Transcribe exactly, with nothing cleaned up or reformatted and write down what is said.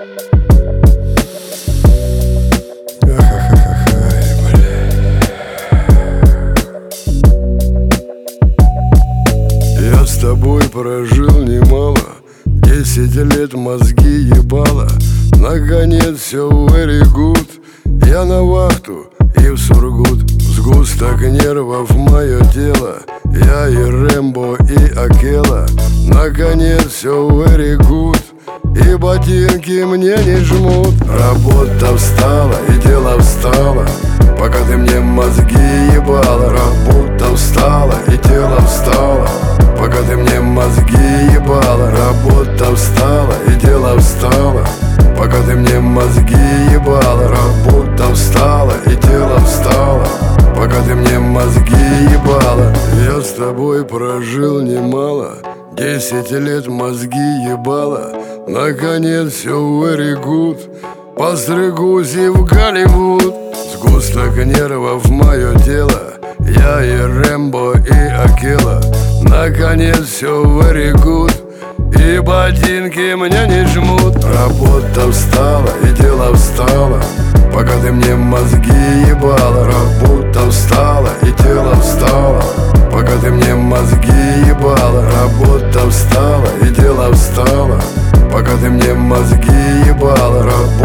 Я с тобой прожил немало, десять лет мозги ебало. Наконец все very good. Я на вахту и в Сургут. Сгусток нервов мое тело. Я и Рэмбо, и Акела. Наконец все very good. И ботинки мне не жмут. Работа встала и дело встало, пока ты мне мозги ебала. Работа встала и тело встало, пока ты мне мозги ебала. Работа встала и дело встало, пока ты мне мозги ебала. Работа встала и тело встало, пока ты мне мозги ебала. Я с тобой прожил немало, десять лет мозги ебала. Наконец все very good. Постригусь и в Голливуд. Сгусток нервов мое тело. Я и Рэмбо, и Акела. Наконец все very good. И ботинки мне не жмут. Работа встала и дело встало, пока ты мне мозги ебала. Работа встала и тело встало, пока ты мне мозги ебала. Работа встала и дело встало, пока ты мне мозги ебала.